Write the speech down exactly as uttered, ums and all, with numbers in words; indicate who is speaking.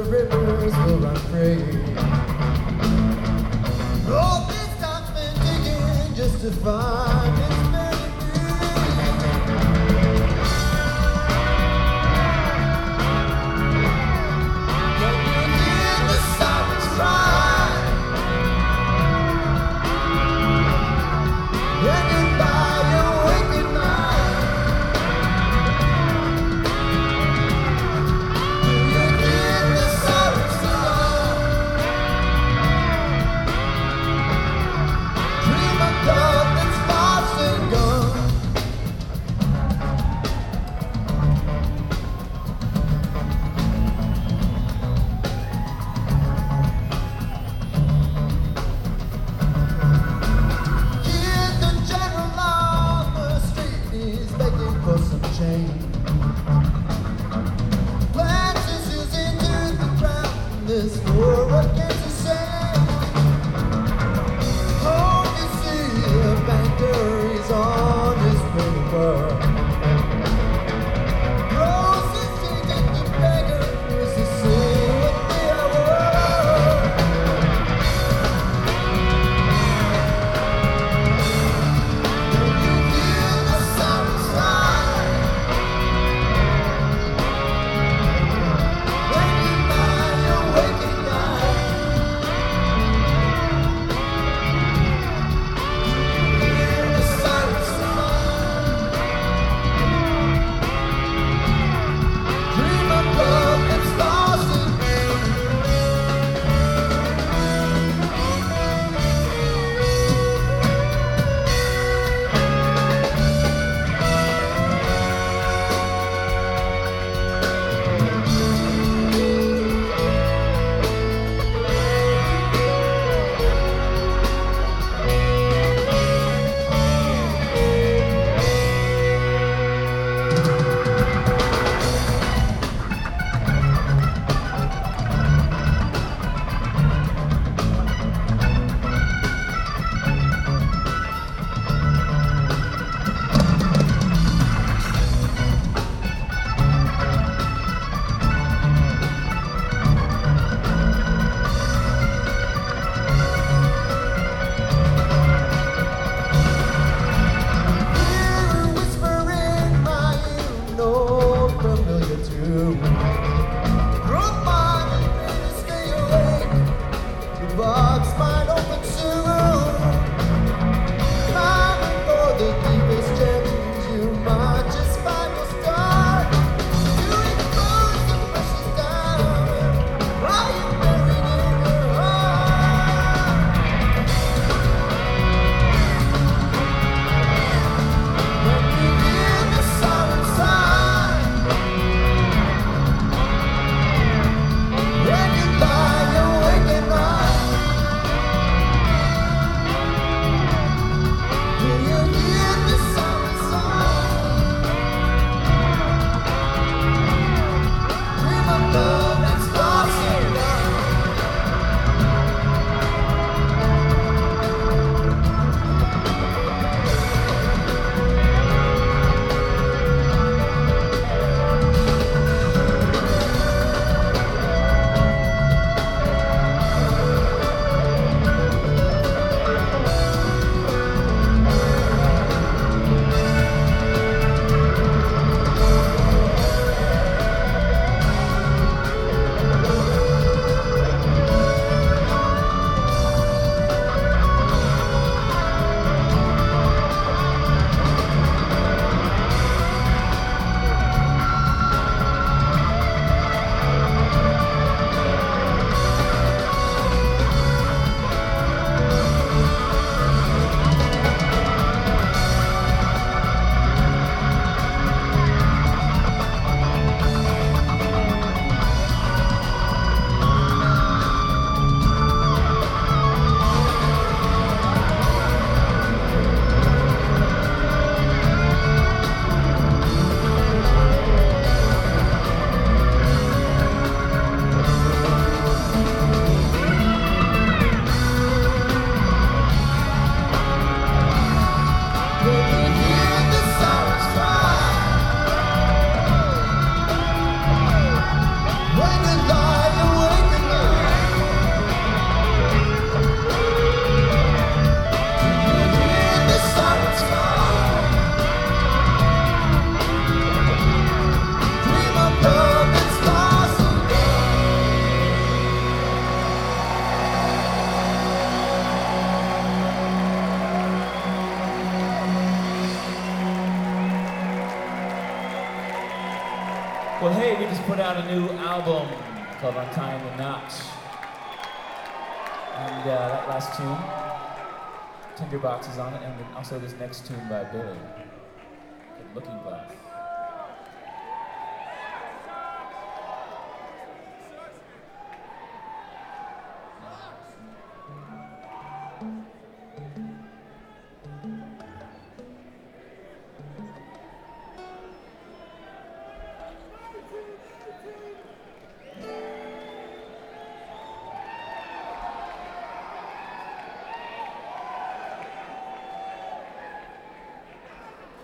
Speaker 1: rivers will run free. All this time's been taken just to find its melody. Can you hear the sirens cry? Running by your waking mind. Do you hear the sirens song? Dream of love that's lost and gone. Hear the general on the street, he's begging for some change. Plants issues into the ground, there's more against the same. Oh, you see, the banker is on his paper. Roses changing to beggars to see what they are worth. Can you hear the sirens cry? When you lie awake at
Speaker 2: Well, hey, we just put out a new album called Untying the Knots. And uh, that last tune, Tinderbox is on it, and then also this next tune by Billy, called Looking Glass.